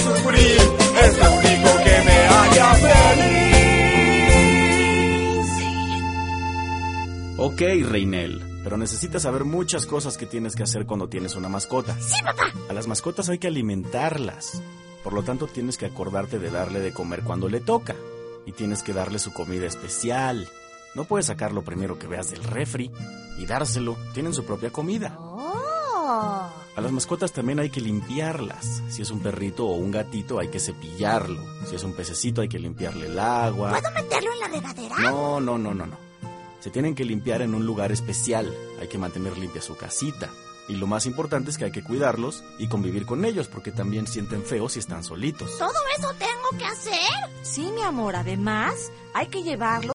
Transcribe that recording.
sufrir, es lo único que me haría feliz. Ok, Reinel, pero necesitas saber muchas cosas que tienes que hacer cuando tienes una mascota. ¡Sí, papá! A las mascotas hay que alimentarlas. Por lo tanto, tienes que acordarte de darle de comer cuando le toca. Y tienes que darle su comida especial. No puedes sacar lo primero que veas del refri y dárselo. Tienen su propia comida. ¡Oh! A las mascotas también hay que limpiarlas. Si es un perrito o un gatito, hay que cepillarlo. Si es un pececito, hay que limpiarle el agua. ¿Puedo meterlo en la regadera? No. Se tienen que limpiar en un lugar especial. Hay que mantener limpia su casita. Y lo más importante es que hay que cuidarlos y convivir con ellos, porque también sienten feo si están solitos. ¿Todo eso tengo que hacer? Sí, mi amor, además hay que llevarlo